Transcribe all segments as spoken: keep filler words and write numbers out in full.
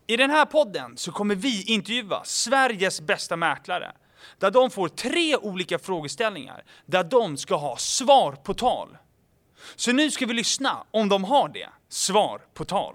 I den här podden så kommer vi intervjua Sveriges bästa mäklare. Där de får tre olika frågeställningar. Där de ska ha svar på tal. Så nu ska vi lyssna om de har det. Svar på tal.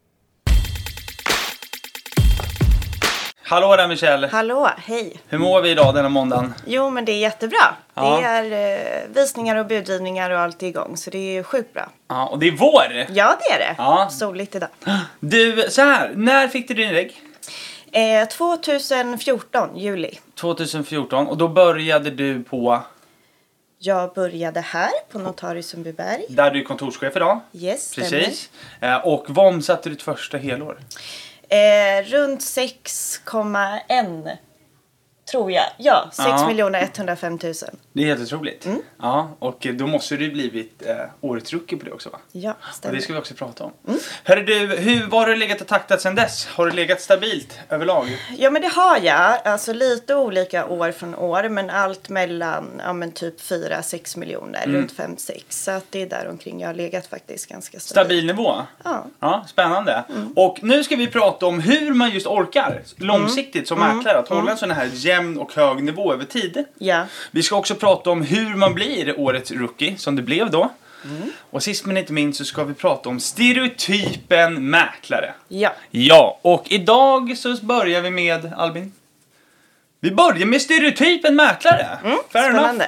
Hallå där Michelle. Hallå, hej. Hur mår vi idag denna måndagen? Jo, men det är jättebra. Ja. Det är eh, visningar och budgivningar och allt är igång. Så det är sjukt bra. Ja, och det är vår. Ja, det är det. Ja. Soligt idag. Du, så här. När fick du din regg? Eh, tjugohundrafjorton, juli. tjugohundrafjorton. Och då började du på... Jag började här på Notarius Sundbyberg. Där du är kontorschef idag. Yes, Precis. Eh, och vad omsatte du ditt första helår? Eh, runt sex komma ett tror jag. Ja, sex Ja. miljoner etthundrafem tusen. Det är helt otroligt. Mm. Ja, och då måste du blivit eh, årets rookie på det också, va? Ja, Och stämmer. det ska vi också prata om. Mm. Hörru du, hur var du legat och taktat sedan dess? Har du legat stabilt överlag? Ja, men det har jag. Alltså lite olika år från år. Men allt mellan ja, men typ fyra sex miljoner. Mm. Runt fem sex. Så att det är där omkring jag har legat faktiskt ganska stabilt. Stabil nivå? Ja. Ja, spännande. Mm. Och nu ska vi prata om hur man just orkar långsiktigt som Mm. mäklare att hålla Mm. en sån här jämn och hög nivå över tid. Ja. Vi ska också prata om hur man blir årets rookie, som det blev då. Mm. Och sist men inte minst så ska vi prata om stereotypen mäklare. Ja. Ja, och idag så börjar vi med, Albin. Vi börjar med stereotypen mäklare. Mm. Fair enough. Spännande.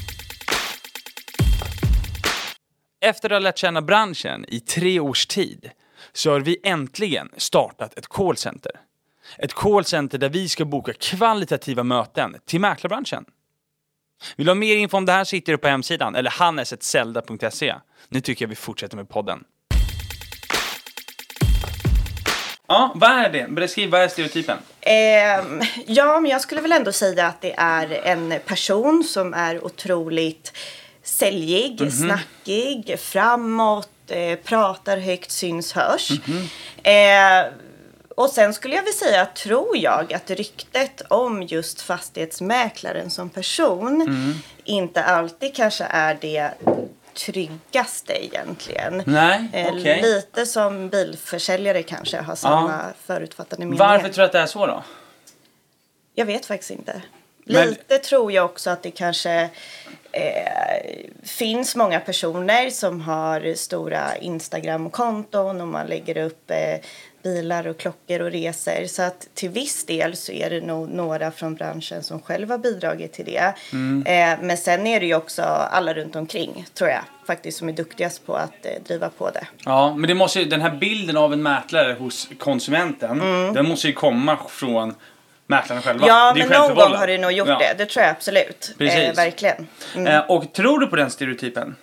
Efter att ha lärt känna branschen i tre års tid så har vi äntligen startat ett callcenter. Ett callcenter där vi ska boka kvalitativa möten till mäklarbranschen. Vill du ha mer info om det här så hittar du på hemsidan eller hannes at zelda punkt se. Nu tycker jag vi fortsätter med podden. Ja, vad är det? Beskriv, vad är stereotypen? Eh, ja, men jag skulle väl ändå säga att det är en person som är otroligt säljig, Mhm. snackig, framåt, eh, pratar högt, syns, hörs. Mhm. Eh, och sen skulle jag väl säga, tror jag, att ryktet om just fastighetsmäklaren som person Mm. inte alltid kanske är det tryggaste egentligen. Nej, Eh, okej. Lite som bilförsäljare kanske har samma förutfattade meningar. Varför tror du att det är så då? Jag vet faktiskt inte. Men- Lite tror jag också att det kanske eh, finns många personer som har stora Instagram-konton och man lägger upp eh, bilar och klockor och resor. Så att till viss del så är det nog några från branschen som själva har bidragit till det. Mm. Eh, men sen är det ju också alla runt omkring, tror jag, faktiskt som är duktigast på att eh, driva på det. Ja, men det måste ju, den här bilden av en mäklare hos konsumenten, den måste ju komma från mäklarna själva. Ja, Det är men någon självförvållat. gång har det nog gjort Ja. det. Det tror jag absolut. Precis. Eh, verkligen. Mm. Eh, och tror du på den stereotypen?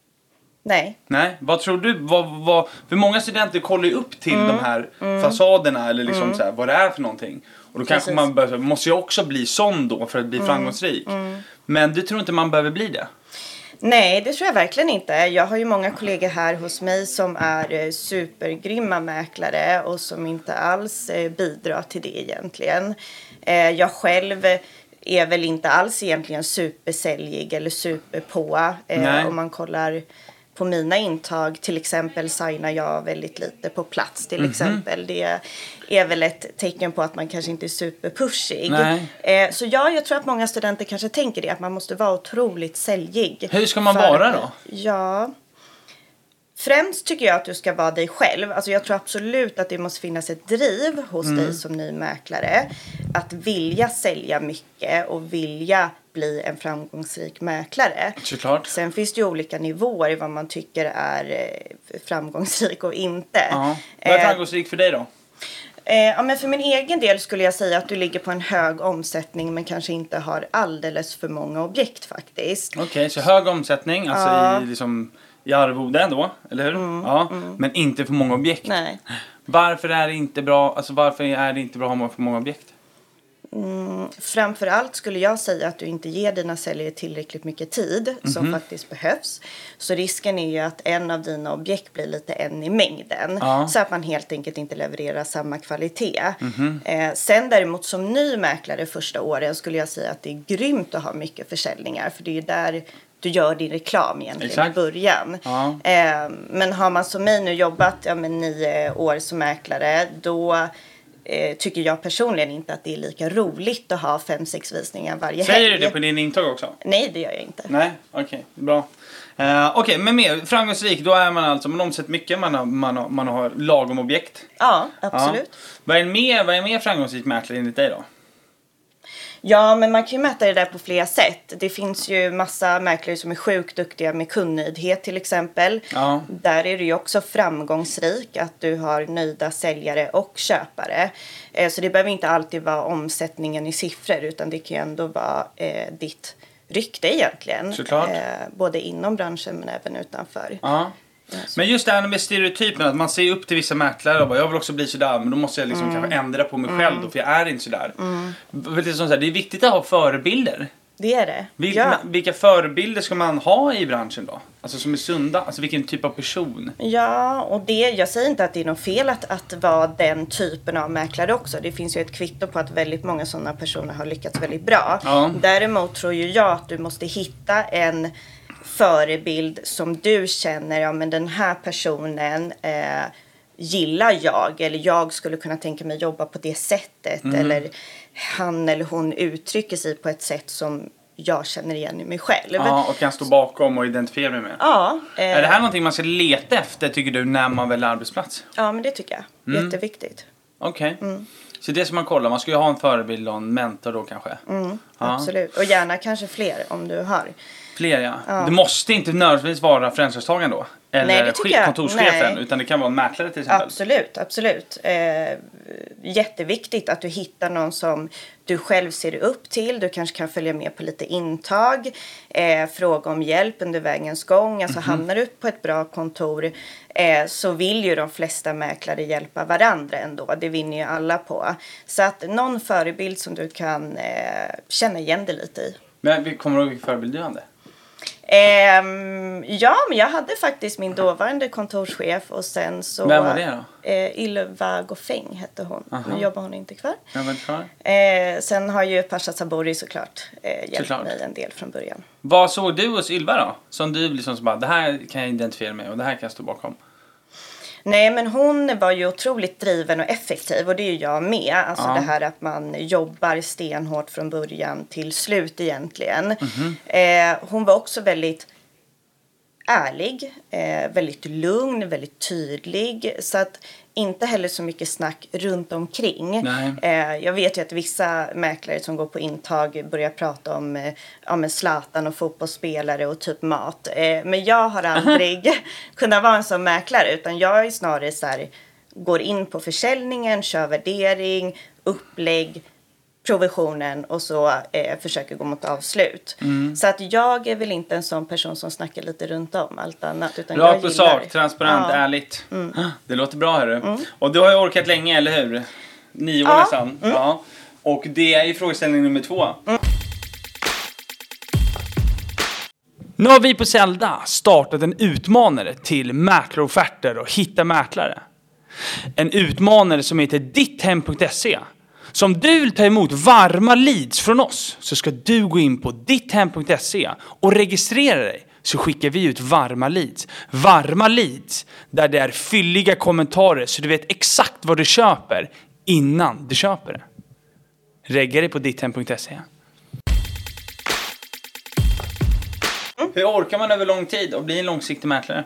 Nej. Nej, vad tror du? Vad, vad, för många studenter kollar ju upp till Mm. de här fasaderna eller liksom så här, vad det är för någonting. Och då kanske Precis. man börjar, måste ju också bli sån då för att bli framgångsrik. Men du tror inte man behöver bli det? Nej, det tror jag verkligen inte. Jag har ju många kollegor här hos mig som är eh, supergrymma mäklare och som inte alls eh, bidrar till det egentligen. Eh, jag själv är väl inte alls egentligen supersäljig eller superpå. Nej. Eh, om man kollar på mina intag, till exempel signar jag väldigt lite på plats till Mhm. exempel. Det är väl ett tecken på att man kanske inte är superpushig. Nej. Eh, så ja, jag tror att många studenter kanske tänker det, att man måste vara otroligt säljig. Hur ska man För- vara då? Ja, främst tycker jag att du ska vara dig själv. Alltså jag tror absolut att det måste finnas ett driv hos Mm. dig som ny mäklare. Att vilja sälja mycket och vilja bli en framgångsrik mäklare. Såklart. Sen finns det ju olika nivåer i vad man tycker är eh, framgångsrik och inte. Ja. Vad är Eh, framgångsrik för dig då? Eh, ja, men för min egen del skulle jag säga att du ligger på en hög omsättning men kanske inte har alldeles för många objekt faktiskt. Okej, så hög omsättning, alltså Ja. i, liksom, i arvode då, eller hur? Ja, men inte för många objekt. Nej. Varför är det inte bra, alltså varför är det inte bra att ha för många objekt? Mm, framförallt skulle jag säga att du inte ger dina säljare tillräckligt mycket tid som faktiskt behövs. Så risken är ju att en av dina objekt blir lite en i mängden. Ja. Så att man helt enkelt inte levererar samma kvalitet. Eh, sen däremot som ny mäklare första åren skulle jag säga att det är grymt att ha mycket försäljningar. För det är ju där du gör din reklam egentligen Exakt. i början. Ja. Eh, men har man som mig nu jobbat ja, med nio år som mäklare, då eh, tycker jag personligen inte att det är lika roligt att ha fem, sex visningar varje helg. Säger du det på din intag också? Nej, det gör jag inte. Nej, okej, okay, bra. Uh, okej, okay, men mer framgångsrik, då är man alltså, man omsätter mycket, man har, man har, man har lagom objekt. Ja, absolut. Ja. Vad är mer, vad är mer framgångsrik mäklare enligt dig då? Ja, men man kan ju mäta det där på flera sätt. Det finns ju massa mäklare som är sjukt duktiga med kundnöjdhet till exempel. Ja. Där är det ju också framgångsrik att du har nöjda säljare och köpare. Eh, så det behöver inte alltid vara omsättningen i siffror, utan det kan ju ändå vara eh, ditt rykte egentligen. Såklart. Eh, både inom branschen men även utanför. Ja. Men just det här med stereotypen, att man ser upp till vissa mäklare och bara, jag vill också bli sådär, men då måste jag liksom mm. kanske ändra på mig själv då, för jag är inte sådär. Mm. Det är viktigt att ha förebilder. Det är det. Vil- ja. Vilka förebilder ska man ha i branschen då? Alltså som är sunda, alltså vilken typ av person? Ja, och det, jag säger inte att det är något fel att, att vara den typen av mäklare också. Det finns ju ett kvitto på att väldigt många sådana personer har lyckats väldigt bra. Ja. Däremot tror ju jag att du måste hitta en förebild som du känner, ja men den här personen eh, gillar jag, eller jag skulle kunna tänka mig jobba på det sättet, mm. eller han eller hon uttrycker sig på ett sätt som jag känner igen i mig själv. Ja, och kan stå bakom och identifiera mig med. Ja. Eh, är det här någonting man ska leta efter, tycker du, när man väljer arbetsplats? Ja, men det tycker jag. Mm. Jätteviktigt. Okej. Okay. Mm. Så det som man kollar, man ska ju ha en förebild och en mentor då kanske. Mm, ja. Absolut. Och gärna kanske fler om du har. Fler, ja. ja. Det måste inte nödvändigtvis vara franchisetagaren då. Eller kontorschefen, utan det kan vara en mäklare till exempel. Absolut, absolut. Eh, jätteviktigt att du hittar någon som du själv ser upp till. Du kanske kan följa med på lite intag. Eh, fråga om hjälp under vägens gång. Alltså mm-hmm. hamnar du på ett bra kontor eh, så vill ju de flesta mäklare hjälpa varandra ändå. Det vinner ju alla på. Så att någon förebild som du kan eh, känna igen dig lite i. Men kommer du ihåg vilken förebild du hade? Um, ja, men jag hade faktiskt min dåvarande kontorschef och sen så... Vem var det då? Uh, Ylva Goffeng hette hon. Aha. Nu jobbar hon inte kvar. Jag var inte kvar. Uh, sen har ju Pasha Sabori såklart uh, hjälpt såklart. mig en del från början. Vad såg du hos Ylva då? Som du liksom så bara, det här kan jag identifiera mig och det här kan jag stå bakom. Nej, men hon var ju otroligt driven och effektiv och det är ju jag med. Alltså ja. Det här att man jobbar stenhårt från början till slut egentligen. Mm-hmm. Eh, hon var också väldigt ärlig, eh, väldigt lugn, väldigt tydlig. Så att inte heller så mycket snack runt omkring. Eh, jag vet ju att vissa mäklare som går på intag börjar prata om, eh, om Zlatan och fotbollsspelare och typ mat. Eh, men jag har aldrig kunnat vara en sån mäklare, utan jag är snarare så här, går in på försäljningen, kör värdering, upplägg, provisionen och så eh, försöker gå mot avslut. Mm. Så att jag är väl inte en sån person som snackar lite runt om allt annat. Utan Rakt på sak, transparent, ja. Ärligt. Mm. Det låter bra, hörru. Mm. Och du har ju orkat länge, eller hur? Nio år ja. nästan. Mm. Ja. Och det är ju frågeställning nummer två. Mm. Nu har vi på Zelda startat en utmanare till mäklarofferter och hitta mäklare. En utmanare som heter ditthem punkt se. Så om du vill ta emot varma leads från oss så ska du gå in på ditthem punkt se och registrera dig, så skickar vi ut varma leads. Varma leads där det är fylliga kommentarer så du vet exakt vad du köper innan du köper det. Regga dig på ditthem punkt se. Hur orkar man över lång tid och bli en långsiktig mäklare?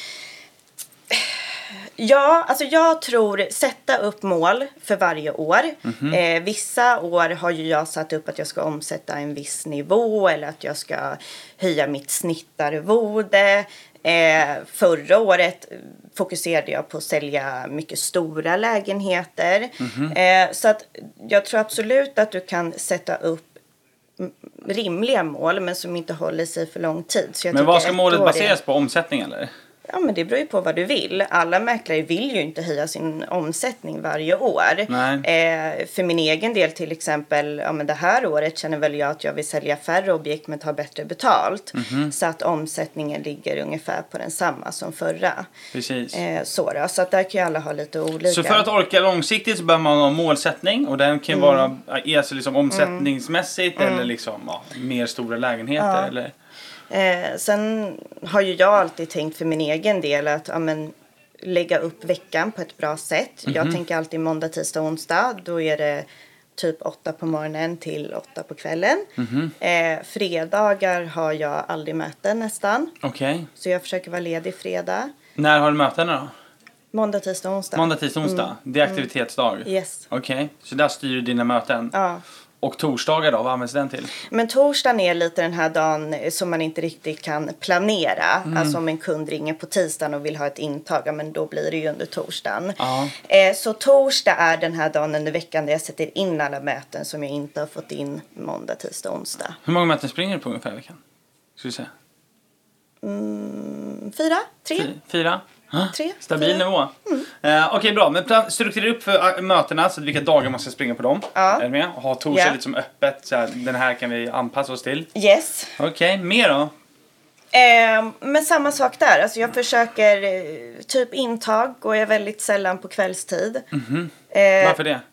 Ja, alltså jag tror sätta upp mål för varje år. Mm-hmm. Eh, vissa år har ju jag satt upp att jag ska omsätta en viss nivå eller att jag ska höja mitt snittarvode. Eh, förra året fokuserade jag på att sälja mycket stora lägenheter. Mm-hmm. Eh, så att jag tror absolut att du kan sätta upp rimliga mål men som inte håller sig för lång tid. Så jag men vad ska målet baseras på? Omsättning eller? Ja, men det beror ju på vad du vill. Alla mäklare vill ju inte höja sin omsättning varje år. Eh, för min egen del till exempel, ja, men det här året känner väl jag att jag vill sälja färre objekt men ta bättre betalt. Mm-hmm. Så att omsättningen ligger ungefär på den samma som förra. Precis. Eh, så, då. Så att där kan ju alla ha lite olika. Så för att orka långsiktigt så behöver man ha målsättning. Och den kan mm. vara alltså liksom omsättningsmässigt mm. eller liksom, ja, mer stora lägenheter ja. eller... Eh, sen har ju jag alltid tänkt för min egen del att ja, men, lägga upp veckan på ett bra sätt. Mm-hmm. Jag tänker alltid måndag, tisdag, onsdag. Då är det typ åtta på morgonen till åtta på kvällen. Mm-hmm. Eh, fredagar har jag aldrig möten nästan. Okej. Okay. Så jag försöker vara ledig fredag. När har du mötena då? Måndag, tisdag, onsdag. Måndag, tisdag, onsdag. Mm. Det är aktivitetsdag? Mm. Yes. Okej, okay. Så där styr du dina möten? Ja. Och torsdagar då, vad används den till? Men torsdagen är lite den här dagen som man inte riktigt kan planera. Mm. Alltså om en kund ringer på tisdagen och vill ha ett intag, men då blir det ju under torsdagen. Ja. Eh, så torsdag är den här dagen under veckan där jag sätter in alla möten som jag inte har fått in måndag, tisdag, onsdag. Hur många möten springer du på ungefär i veckan? Ska vi se. Mm, fyra? Tre? Fy, fyra? Tre, Stabil fyra. nivå. Mm. Uh, Okej, okay, bra. Men strukturera upp för mötena så att vilka dagar man ska springa på dem. Ja. Är du med? Och ha torsdag yeah. lite som öppet. Så här, den här kan vi anpassa oss till. Yes. Okej, okay, mer då? Eh, men samma sak där. Alltså jag försöker eh, typ intag går jag väldigt sällan på kvällstid. Mm-hmm. Eh, Varför det?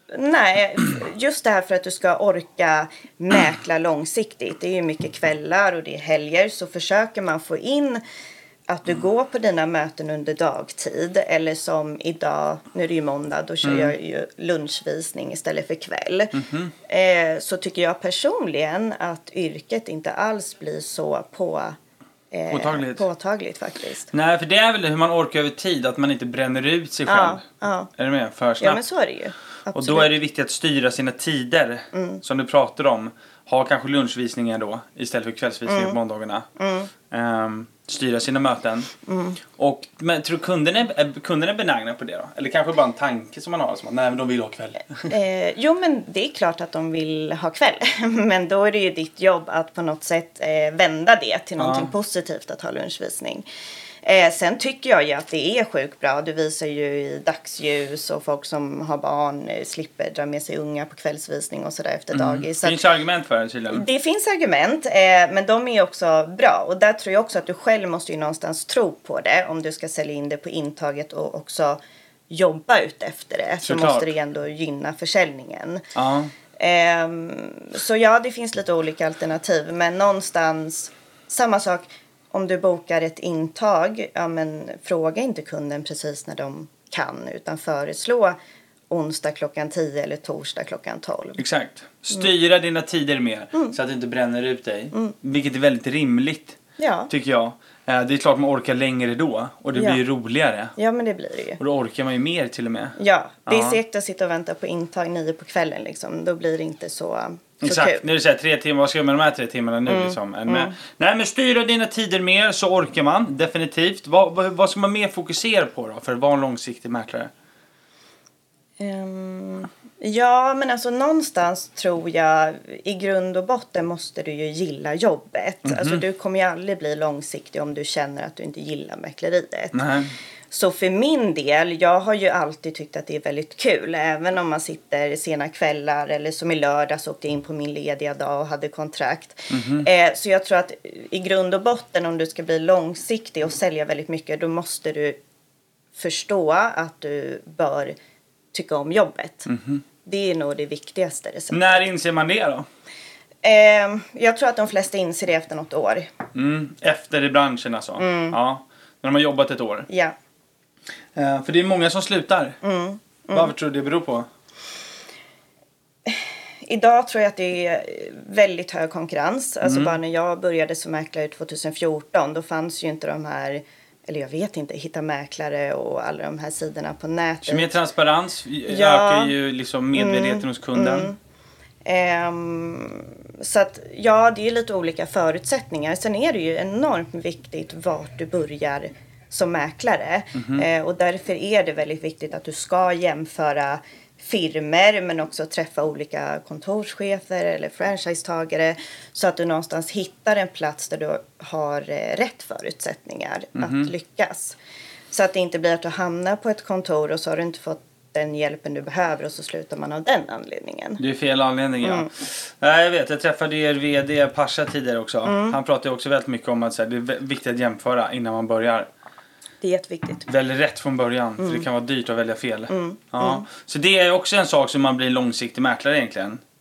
Nej, just det här för att du ska orka mäkla långsiktigt. Det är ju mycket kvällar och det är helger. Så försöker man få in att du går på dina möten under dagtid. Eller som idag, nu är det ju måndag, då kör mm. jag ju lunchvisning istället för kväll. Mm-hmm. Eh, så tycker jag personligen att yrket inte alls blir så på... Eh, påtagligt. påtagligt faktiskt. Nej, för det är väl hur man orkar över tid. Att man inte bränner ut sig själv. Ja, ja. Är du med? För snabbt. Ja, men så är det ju. Absolut. Och då är det viktigt att styra sina tider. Mm. Som du pratar om. Ha kanske lunchvisningar då. Istället för kvällsvisningar mm. på måndagarna. Mm. Um, styra sina möten. Mm. Och, men tror kunden är, är, kunden är benägna på det då? Eller kanske bara en tanke som man har. Som att, nej, men de vill ha kväll. Eh, jo, men det är klart att de vill ha kväll. Men då är det ju ditt jobb att på något sätt eh, vända det till någonting ja. positivt att ha lunchvisning. Eh, sen tycker jag ju att det är sjukt bra. Du visar ju i dagsljus och folk som har barn eh, slipper dra med sig unga på kvällsvisning och sådär efter mm. dagis. Det finns argument för det tydligen. Det finns argument, eh, men de är också bra. Och där tror jag också att du själv måste ju någonstans tro på det. Om du ska sälja in det på intaget och också jobba ut efter det. Så, så måste det ändå gynna försäljningen. Ja. Eh, så ja, det finns lite olika alternativ. Men någonstans, samma sak. Om du bokar ett intag, ja men fråga inte kunden precis när de kan. Utan föreslå onsdag klockan tio eller torsdag klockan tolv. Exakt. Styra mm. dina tider mer mm. så att du inte bränner ut dig. Mm. Vilket är väldigt rimligt, ja. tycker jag. Det är klart man orkar längre då. Och det ja. blir roligare. Ja, men det blir det ju. Och då orkar man ju mer till och med. Ja, det är ja. segt att sitta och vänta på intag nio på kvällen liksom. Då blir det inte så... Exakt, när du säger tre timmar, vad ska jag med de här tre timmarna nu mm. liksom? Mm. Men, nej, men styra dina tider mer så orkar man, definitivt. Vad, vad, vad ska man mer fokusera på då för att vara en långsiktig mäklare? Um, ja, men alltså någonstans tror jag i grund och botten måste du ju gilla jobbet. Mm-hmm. Alltså du kommer ju aldrig bli långsiktig om du känner att du inte gillar mäkleriet. Nej. Så för min del, jag har ju alltid tyckt att det är väldigt kul. Även om man sitter sena kvällar eller som i lördags åkte in på min lediga dag och hade kontrakt. Mm-hmm. Eh, så jag tror att i grund och botten om du ska bli långsiktig och sälja väldigt mycket. Då måste du förstå att du bör tycka om jobbet. Mm-hmm. Det är nog det viktigaste receptet. När inser man det då? Eh, jag tror att de flesta inser det efter något år. Mm, efter i branschen alltså? Mm. Ja, när de har jobbat ett år? Ja. Uh, för det är många som slutar. Mm, mm. Varför tror du det beror på? Idag tror jag att det är väldigt hög konkurrens. Alltså mm. bara när jag började som mäklare tjugohundrafjorton. Då fanns ju inte de här... Eller jag vet inte, hitta mäklare och alla de här sidorna på nätet. Så mer transparens ja. ökar ju liksom medvetenheten mm, hos kunden. Mm. Um, så att ja, det är lite olika förutsättningar. Sen är det ju enormt viktigt vart du börjar som mäklare. Mm-hmm. Eh, och därför är det väldigt viktigt att du ska jämföra firmer men också träffa olika kontorschefer eller franchisetagare så att du någonstans hittar en plats där du har eh, rätt förutsättningar mm-hmm. att lyckas. Så att det inte blir att du hamnar på ett kontor och så har du inte fått den hjälpen du behöver och så slutar man av den anledningen. Det är fel anledning, ja. Mm. Jag vet, jag träffade er vd Pasha tidigare också. Mm. Han pratade också väldigt mycket om att så här, det är viktigt att jämföra innan man börjar. Det är jätteviktigt. Välj rätt från början, mm. för det kan vara dyrt att välja fel. Mm. Ja. Mm. Så det är också en sak som man blir långsiktig mäklare egentligen.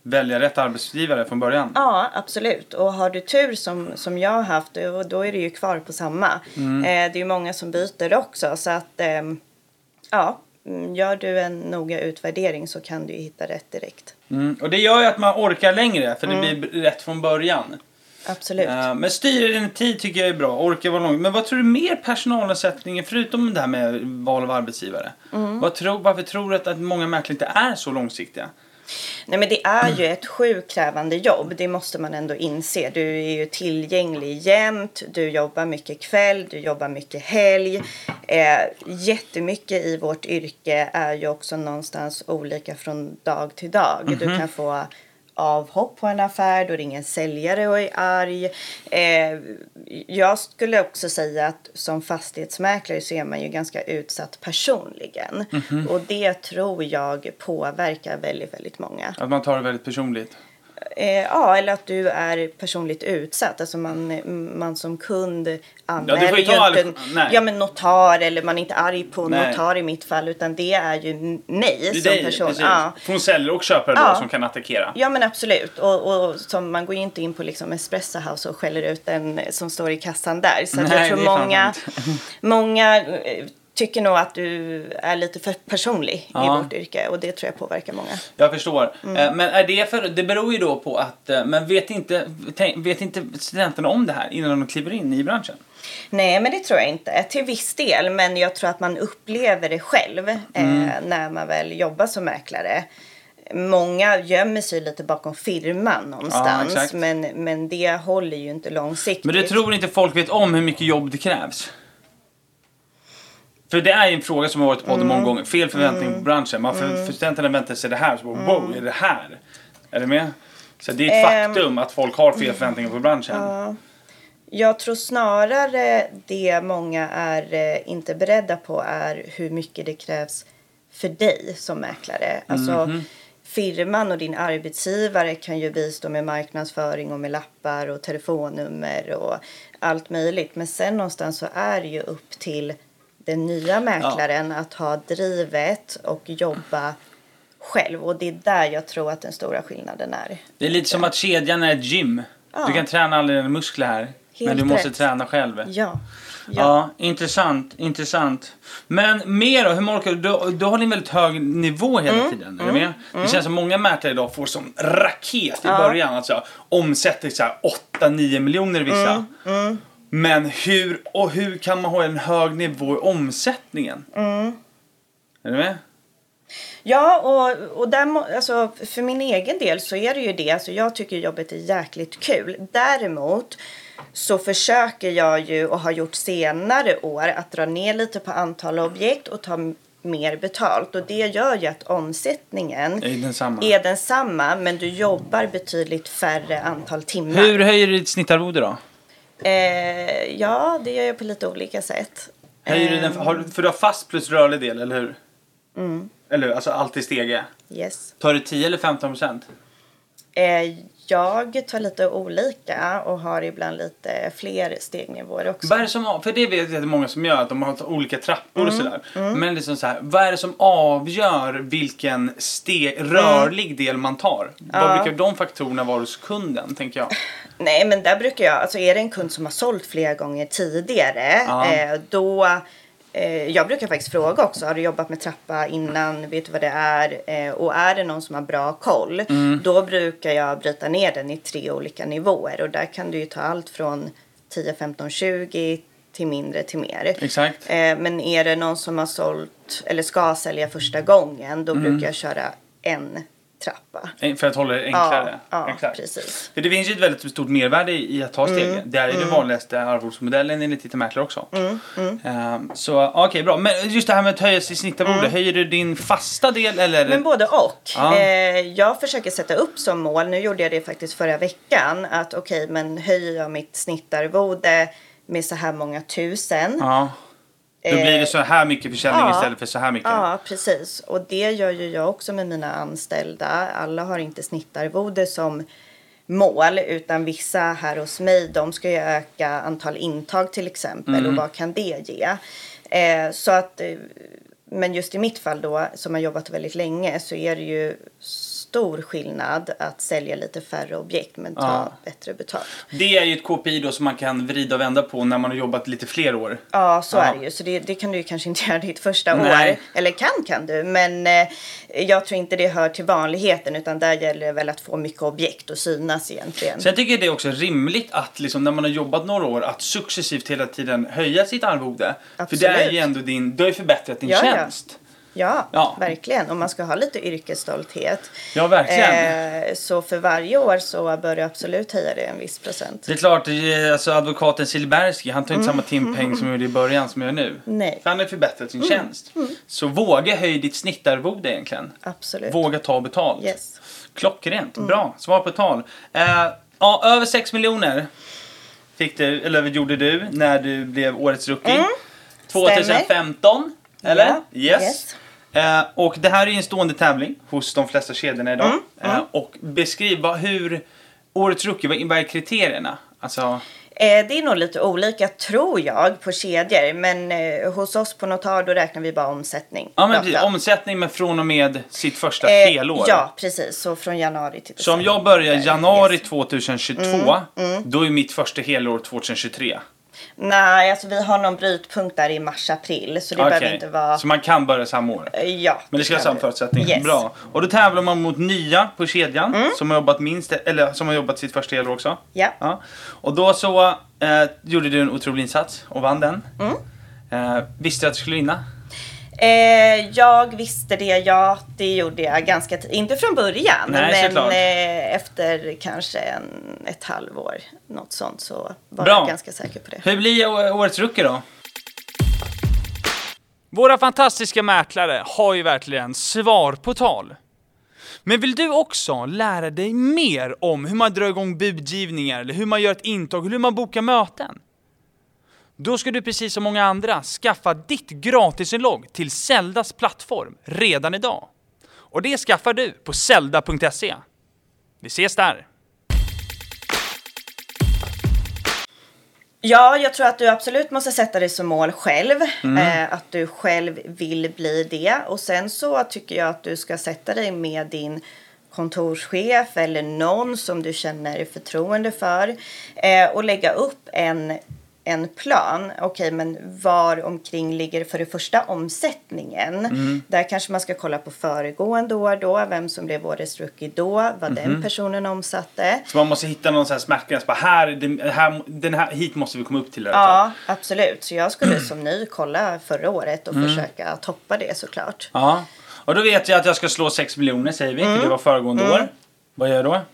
välja rätt arbetsgivare från början. Ja, absolut. Och har du tur som, som jag har haft, då, då är du ju kvar på samma. Mm. Eh, det är ju många som byter också. Så att, eh, ja, gör du en noga utvärdering så kan du ju hitta rätt direkt. Mm. Och det gör ju att man orkar längre, för det mm. blir rätt från början. Absolut. Uh, men styra din tid tycker jag är bra. Orka vara långt. Men vad tror du mer personalavsättningen, förutom det här med val av arbetsgivare? Mm. Vad tror, varför tror du att, att många mäklare inte är så långsiktiga? Nej, men det är ju ett sjukt krävande jobb. Det måste man ändå inse. Du är ju tillgänglig jämt. Du jobbar mycket kväll. Du jobbar mycket helg. Eh, jättemycket i vårt yrke är ju också någonstans olika från dag till dag. Mm-hmm. Du kan få avhopp på en affär, då ringer en säljare och är arg. Eh, jag skulle också säga att som fastighetsmäklare så är man ju ganska utsatt personligen. Mm-hmm. Och det tror jag påverkar väldigt, väldigt många. Att man tar det väldigt personligt? Eh, ja, eller att du är personligt utsatt. Alltså man, man som kund anmäler ja, ju inte all... ja, men notar, eller man är inte arg på Nej. notar i mitt fall, utan det är ju mig det som dig, person. Ja. Från säljare och köpare ja. då som kan attackera. Ja, men absolut. Och, och som man går ju inte in på liksom Espresso House och skäller ut den som står i kassan där. Så Nej, jag tror många, många tycker nog att du är lite för personlig ja. i vårt yrke, och det tror jag påverkar många. Jag förstår. Mm. Men är det för, det beror ju då på att, men vet inte, vet inte studenterna om det här innan de kliver in i branschen? Nej, men det tror jag inte. Till viss del, men jag tror att man upplever det själv mm. eh, när man väl jobbar som mäklare. Många gömmer sig lite bakom firman någonstans, ja, men, men det håller ju inte långsiktigt. Men du tror inte folk vet om hur mycket jobb det krävs? För det är en fråga som har varit på podden mm. många gånger. Fel förväntning mm. på branschen. Man för, mm. för studenterna väntar sig det här. Så bara, mm. wow, är det här? Är det med? Så det är ett um, faktum att folk har fel förväntningar på branschen. Uh, jag tror snarare det många är uh, inte beredda på är hur mycket det krävs för dig som mäklare. Alltså mm-hmm. firman och din arbetsgivare kan ju bistå med marknadsföring och med lappar och telefonnummer och allt möjligt. Men sen någonstans så är det ju upp till den nya mäklaren ja. att ha drivet och jobba själv. Och det är där jag tror att den stora skillnaden är. Det är lite som att kedjan är ett gym. Ja. Du kan träna alla dina muskler här. Helt men du måste rätt. träna själv. Ja. Ja. ja, intressant. Intressant. Men mer då, hur många, du, du har en väldigt hög nivå hela mm. tiden. Är mm. du med? Mm. Det känns som många mäklare idag får som raket i ja. början. Alltså, omsätter så här åtta nio miljoner i vissa. Mm. Mm. Men hur, och hur kan man ha en hög nivå i omsättningen? Mm. Är du med? Ja, och, och där, alltså, för min egen del så är det ju det. Alltså, jag tycker jobbet är jäkligt kul. Däremot så försöker jag ju, och har gjort senare år, att dra ner lite på antal objekt och ta mer betalt. Och det gör ju att omsättningen är densamma. är densamma, men du jobbar betydligt färre antal timmar. Hur höjer du ditt snittarvode då? Eh, ja, det gör jag på lite olika sätt. Höjer du den, har, för du har fast plus rörlig del, eller hur? Mm. Eller hur? Alltså alltid stege. Yes. Tar du tio eller femton procent? Eh, jag tar lite olika och har ibland lite fler stegnivåer också. Vad är det som, för det vet jag att det är många som gör, att de har olika trappor mm. och sådär. Mm. Men liksom så här, vad är det som avgör vilken steg, rörlig mm. del man tar? Ja. Vad brukar de faktorerna vara hos kunden, tänker jag? Nej, men där brukar jag, alltså är det en kund som har sålt flera gånger tidigare, ja. eh, då... Jag brukar faktiskt fråga också, har du jobbat med trappa innan, vet du vad det är? Och är det någon som har bra koll, mm. då brukar jag bryta ner den i tre olika nivåer. Och där kan du ju ta allt från tio, femton, tjugo till mindre till mer. Exakt. Men är det någon som har sålt eller ska sälja första gången, då mm. brukar jag köra en trappa. För att hålla det enklare. Ja, ja exakt. Precis. För det finns ju ett väldigt stort mervärde i att ta stegen. Mm. Det är ju mm. den vanligaste arvodsmodellen enligt lite mäklare också. Mm. Mm. Um, så okej, okay, bra. Men just det här med att höja sig i snittarvode. Mm. Höjer du din fasta del eller? Men både och. Ja. Eh, jag försöker sätta upp som mål. Nu gjorde jag det faktiskt förra veckan. Att okej, okay, men höjer jag mitt snittarvode med så här många tusen. Ja. Då blir det så här mycket försäljning ja, istället för så här mycket. Ja, precis. Och det gör ju jag också med mina anställda. Alla har inte snittarvode som mål, utan vissa här hos mig, de ska ju öka antal intag till exempel. Mm. Och vad kan det ge? Eh, så att, men just i mitt fall då, som har jobbat väldigt länge, så är det ju stor skillnad att sälja lite färre objekt men ta Ja. bättre betalt. Det är ju ett K P I då som man kan vrida och vända på när man har jobbat lite fler år. Ja, så Ja. är det ju. Så det, det kan du ju kanske inte göra ditt första Nej. år. Eller kan kan du. Men eh, jag tror inte det hör till vanligheten. Utan där gäller det väl att få mycket objekt och synas egentligen. Så jag tycker det är också rimligt att liksom, när man har jobbat några år att successivt hela tiden höja sitt arvode. Absolut. För det är ju ändå din, du har ju förbättrat din Ja, ja. tjänst. Ja, Ja. verkligen. Och man ska ha lite yrkesstolthet. Ja, verkligen. Eh, så för varje år så bör du absolut höja det en viss procent. Det är klart, eh, alltså advokaten Silberski, han tar inte samma timpeng som jag gjorde i början som jag gör nu. Nej. För han har förbättrat sin tjänst. Så våga höj ditt snittarvode egentligen. Absolut. Våga ta betalt. Yes. Klockrent, bra. Svar på tal. Eh, ja, över sex miljoner fick du, eller gjorde du när du blev årets rookie. Mm. tjugohundrafemton, eller? Ja, Yes. yes. Eh, och det här är ju en stående tävling hos de flesta kedjorna idag. Mm, Eh, och beskriv vad, hur årets rookie, vad, vad är kriterierna? Alltså, Eh, det är nog lite olika, tror jag, på kedjor. Men eh, hos oss på Notar då räknar vi bara omsättning. ja, men Rakt precis, av. omsättning med från och med sitt första Eh, helår. Ja, precis. Så från januari till Så om december. jag börjar januari Yes. tjugohundratjugotvå, då är mitt första helår tjugohundratjugotre. Nej, alltså vi har någon brytpunkt där i mars-april. Så det Okej. behöver inte vara... Så man kan börja samma år. Eh, Ja. Men det ska ha kan samma vi. förutsättning. Yes. Bra. Och då tävlar man mot nya på kedjan Mm. som har jobbat minst, eller som har jobbat sitt första helår också. Ja. Ja. Och då så eh, gjorde du en otrolig insats och vann den. Mm. Eh, visste du att du skulle vinna? Eh, jag visste det, ja, det gjorde jag ganska tidigt. Inte från början, Nej, men såklart. eh, efter kanske en, ett halvår, något sånt, så var Bra. jag ganska säker på det. Hur blir å- årets rookie då? Våra fantastiska mäklare har ju verkligen svar på tal. Men vill du också lära dig mer om hur man drar igång budgivningar eller hur man gör ett intag, hur man bokar möten? Då ska du precis som många andra skaffa ditt gratisinlogg till Zeldas plattform redan idag. Och det skaffar du på zelda punkt se. Vi ses där! Ja, jag tror att du absolut måste sätta dig som mål själv. Mm. Eh, att du själv vill bli det. Och sen så tycker jag att du ska sätta dig med din kontorschef eller någon som du känner förtroende för. Eh, och lägga upp en, en plan. Okej, men var omkring ligger för det första omsättningen. Mm. Där kanske man ska kolla på föregående år då. Vem som blev årets rookie då. Vad Mm-hmm. den personen omsatte. Så man måste hitta någon sån här smärtgräns. Bara här, den här, den här, hit måste vi komma upp till i alla fall. Ja, absolut. Så jag skulle som ny kolla förra året och försöka toppa det såklart. Ja. Och då vet jag att jag ska slå sex miljoner säger vi. För det var föregående år. Vad gör jag då?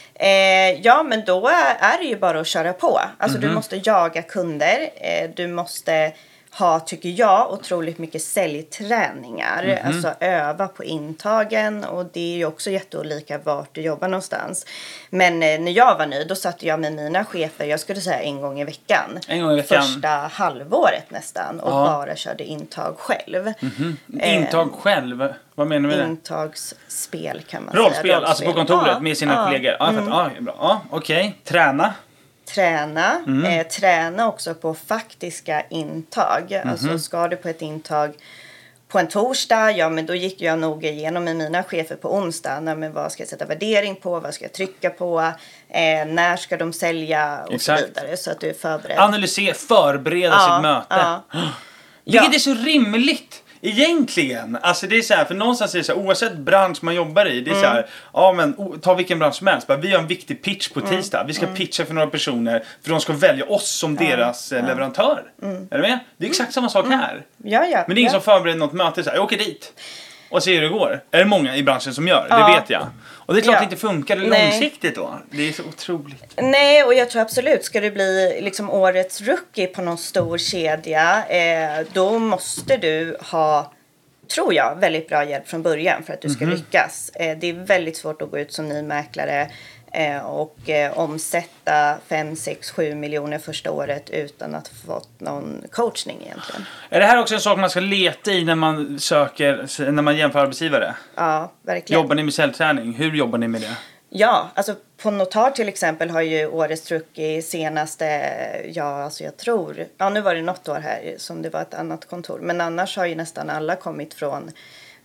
Eh, ja, men då är det ju bara att köra på. Alltså du måste jaga kunder. Eh, du måste ha, tycker jag, otroligt mycket säljträningar. Alltså öva på intagen. Och det är ju också jätteolika vart du jobbar någonstans. Men eh, när jag var ny, då satt jag med mina chefer, jag skulle säga en gång i veckan. En gång i veckan. Första halvåret nästan. Och Ja. bara körde intag själv. Intag själv. Vad menar du med det? Intagsspel kan man Rollspel, säga. alltså på kontoret Ja, med sina ja. kollegor. Ja, mm. ja, bra. Ja, okej. Träna. Träna. Mm. Eh, träna också på faktiska intag. Mhm. Alltså ska du på ett intag på en torsdag, ja men då gick jag nog igenom med mina chefer på onsdag. Nej, men vad ska jag sätta värdering på? Vad ska jag trycka på? Eh, när ska de sälja? Och Exakt. så vidare. Så att du är förberedd. Analysera, förbereda Ja, sitt möte. ja. Vilket Ja. är så rimligt. Egentligen, alltså det är så här, för någonstans är det så här, oavsett bransch man jobbar i, det är så här, ja men o- ta vilken bransch som helst, bara, vi har en viktig pitch på tisdag, vi ska pitcha för några personer, för de ska välja oss som deras eh, leverantör. Är du med? Det är exakt samma sak här. Ja, ja. Men det är ingen ja. som förbereder något möte, så här, jag åker dit och ser hur det går. Är det många i branschen som gör, Ja. det vet jag. Och det är klart Ja. det inte funkar Nej. långsiktigt då. Det är så otroligt. Nej, och jag tror absolut, ska du bli liksom årets rookie på någon stor kedja, eh, då måste du ha, tror jag, väldigt bra hjälp från början för att du ska lyckas. Eh, det är väldigt svårt att gå ut som ny mäklare eh, och eh, omsätta fem, sex, sju miljoner första året utan att ha fått någon coachning egentligen. Är det här också en sak man ska leta i när man söker, när man jämför arbetsgivare? Ja, verkligen. Jobbar ni med säljträning? Hur jobbar ni med det? Ja, alltså på Notar till exempel har ju årets rookie senaste, ja alltså jag tror, ja nu var det något år här som det var ett annat kontor. Men annars har ju nästan alla kommit från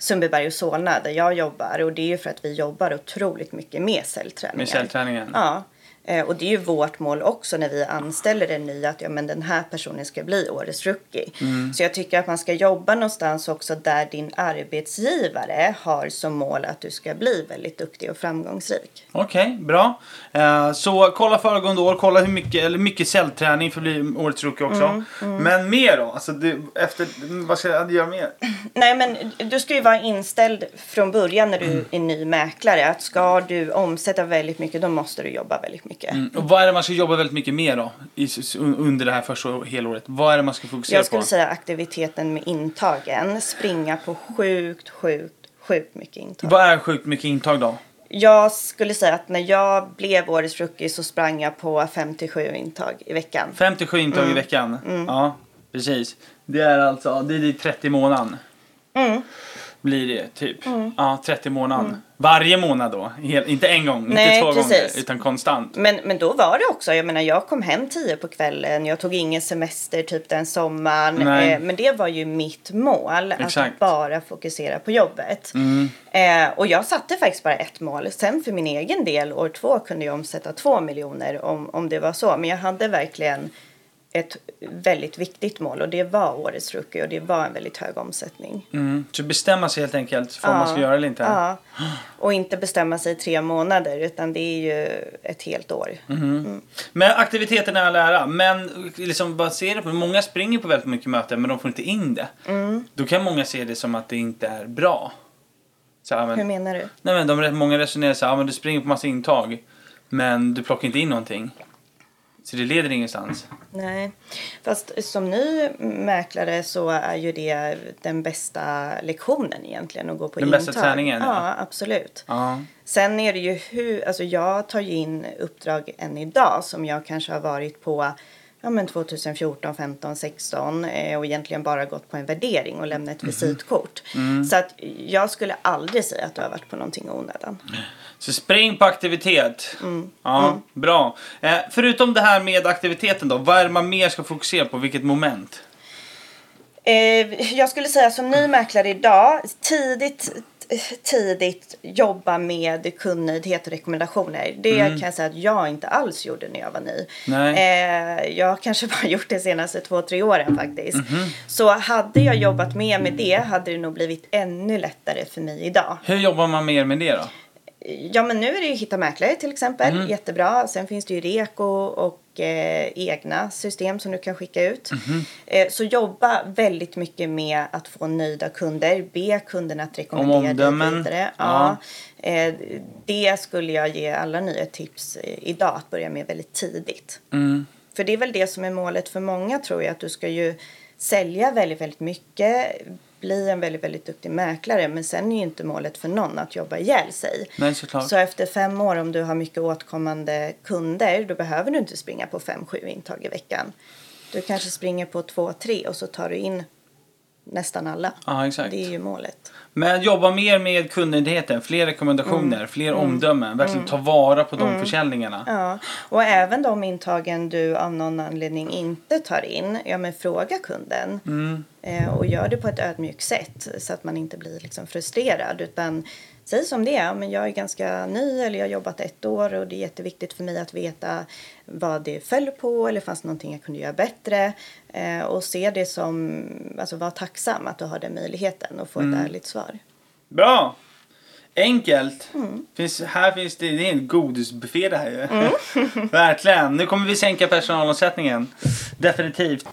Sundbyberg och Solna där jag jobbar. Och det är ju för att vi jobbar otroligt mycket med cellträningar. Med cellträningen? Ja. Och det är ju vårt mål också när vi anställer en ny att ja, men den här personen ska bli årets rookie. Mm. Så jag tycker att man ska jobba någonstans också där din arbetsgivare har som mål att du ska bli väldigt duktig och framgångsrik. Okej, okay, bra. Uh, så kolla föregående år, kolla hur mycket, eller mycket cellträning för att bli årets rookie också. Mm, mm. Men mer då? Alltså det, efter, vad ska jag göra mer? Nej, men du ska ju vara inställd från början när du mm. är ny mäklare. Att ska du omsätta väldigt mycket, då måste du jobba väldigt mycket. Mm. Och vad är det man ska jobba väldigt mycket med då i, under det här första helåret? Vad är det man ska fokusera på? Jag skulle på? säga aktiviteten med intagen. Springa på sjukt, sjukt, sjukt mycket intag. Vad är sjukt mycket intag då? Jag skulle säga att när jag blev årets rookie så sprang jag på femtiosju intag i veckan. femtiosju intag mm. i veckan? Mm. Ja, precis. Det är alltså, det är trettio månader. Mm. Blir det typ. Mm. Ja, trettio månader. Mm. Varje månad då. Helt, inte en gång, Nej, inte två precis. gånger, utan konstant. Men, men då var det också, jag menar jag kom hem tio på kvällen. Jag tog ingen semester typ den sommaren. Eh, men det var ju mitt mål. Exakt. Att bara fokusera på jobbet. Mm. Eh, och jag satte faktiskt bara ett mål. Sen för min egen del, år två kunde jag omsätta två miljoner om, om det var så. Men jag hade verkligen ett väldigt viktigt mål och det var årets rookie och det var en väldigt hög omsättning. Mm. Så bestämma sig helt enkelt för ja. man ska göra eller inte. Ja. Och inte bestämma sig i tre månader utan det är ju ett helt år. Mm. Mm. Men aktiviteten är all ära. Men liksom baserat på, många springer på väldigt mycket möten men de får inte in det. Mm. Då kan många se det som att det inte är bra. Så, men, Hur menar du? Nej, men de, många resonerar så här, men du springer på massa intag men du plockar inte in någonting. Så det leder ingenstans. Nej, fast som ny mäklare så är ju det den bästa lektionen egentligen att gå på den intag. Den bästa träningen? Ja, ja absolut. Ja. Sen är det ju hur, alltså jag tar ju in uppdrag än idag som jag kanske har varit på ja, men tjugohundrafjorton, femton, sexton eh, och egentligen bara gått på en värdering och lämnat ett mm. visitkort. Mm. Så att jag skulle aldrig säga att du har varit på någonting onödan. Så spring på aktivitet. Mm. Ja, mm. bra. Eh, förutom det här med aktiviteten då, vad är det man mer ska fokusera på? Vilket moment? Eh, jag skulle säga som ny mäklare idag, tidigt tidigt jobba med kundnöjdhet och rekommendationer. Det mm. kan jag säga att jag inte alls gjorde när jag var ny. Eh, jag har kanske bara gjort det senaste två, tre åren faktiskt. Mm-hmm. Så hade jag jobbat mer med det hade det nog blivit ännu lättare för mig idag. Hur jobbar man mer med det då? Ja, men nu är det ju Hitta Mäklare till exempel. Mm. Jättebra. Sen finns det ju Reko och eh, egna system som du kan skicka ut. Mm. Eh, så jobba väldigt mycket med att få nöjda kunder. Be kunderna att rekommendera dig vidare. Ja. Ja. Eh, det skulle jag ge alla nya tips eh, idag att börja med väldigt tidigt. Mm. För det är väl det som är målet för många tror jag. Att du ska ju sälja väldigt, väldigt mycket. Bli en väldigt, väldigt duktig mäklare. Men sen är ju inte målet för någon att jobba ihjäl sig. Nej, såklart. Så efter fem år om du har mycket åtkommande kunder. Då behöver du inte springa på fem, sju intag i veckan. Du kanske springer på två, tre och så tar du in nästan alla. Ja, exakt. Det är ju målet. Men jobba mer med kundnöjdheten. Fler rekommendationer, mm. fler mm. omdömen. Verkligen mm. ta vara på de mm. försäljningarna. Ja, och även de intagen du av någon anledning inte tar in. Ja, men fråga kunden. Mm. Eh, och gör det på ett ödmjukt sätt. Så att man inte blir liksom frustrerad. Utan säg som det är. Men jag är ganska ny eller jag har jobbat ett år. Och det är jätteviktigt för mig att veta vad det föll på. Eller fanns någonting jag kunde göra bättre. Eh, och se det som, alltså var tacksam att du har den möjligheten. Och få mm. ett ärligt svar. Bra! Enkelt. Mm. Finns, här finns det, det är en godisbuffé det här ju. Mm. Verkligen. Nu kommer vi sänka personalomsättningen. Definitivt.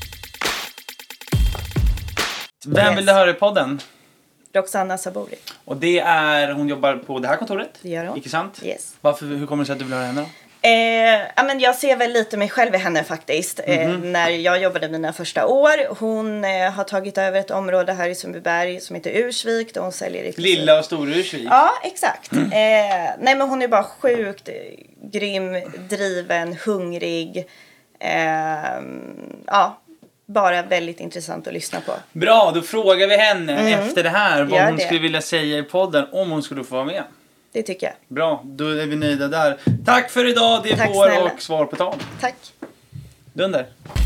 Vem yes. vill du höra i podden? Roxanna Sabori. Och det är, hon jobbar på det här kontoret? Det gör hon. Icke sant? Yes. Varför, hur kommer det sig att du vill höra henne då? Eh, ja, men jag ser väl lite mig själv i henne faktiskt. Mm-hmm. eh, när jag jobbade mina första år. Hon eh, har tagit över ett område här i Sundbyberg som heter Ursvik. Där hon säljer riktigt. Lilla och stor Ursvik. Ja, exakt. Mm. Eh, nej men hon är bara sjukt grym, driven, hungrig. Eh, ja. Bara väldigt intressant att lyssna på. Bra, då frågar vi henne mm. efter det här vad Gör hon det. skulle vilja säga i podden om hon skulle få vara med. Det tycker jag. Bra, då är vi nöjda där. Tack för idag, det är Tack, vår snälla. och svar på tal. Tack. Dunder.